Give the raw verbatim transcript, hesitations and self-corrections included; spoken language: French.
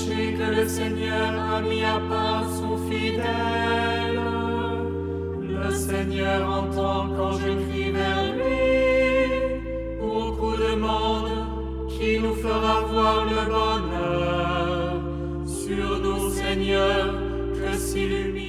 Sachez que le Seigneur a mis à part son fidèle. Le Seigneur entend quand je crie vers lui. Beaucoup demandent qui nous fera voir le bonheur. Sur nous, Seigneur, que s'illumine